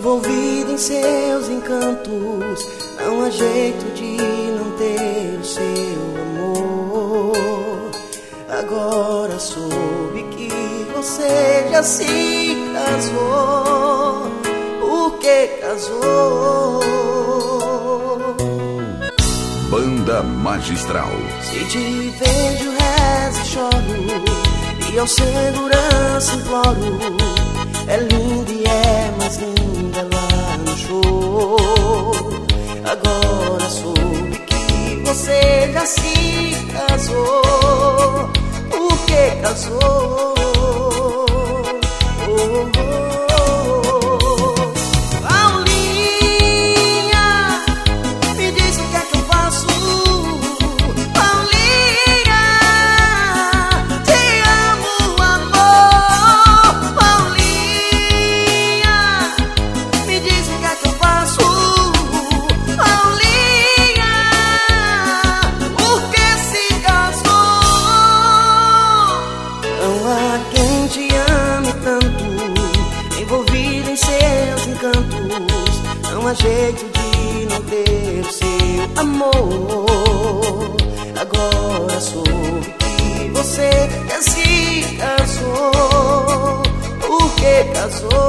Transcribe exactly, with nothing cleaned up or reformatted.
envolvido em seus encantos. Não há jeito de não ter o seu amor. Agora soube que você já se casou. Por que casou? Banda Magistral. Se te vejo, rezo e choro, e ao segurança imploro. É linda e é mais linda lá no show. Agora soube que você já se casou. Por que casou? Oh, oh, oh. Paulinha, me diz o que é que eu faço. Paulinha, te amo, amor. Paulinha, me diz o que é que eu faço. Paulinha, por que se casou? Não há quem te ame tanto, envolvido em seus encantos. Não há jeito de não ter o seu amor. Agora soube que você já se casou. Por que casou?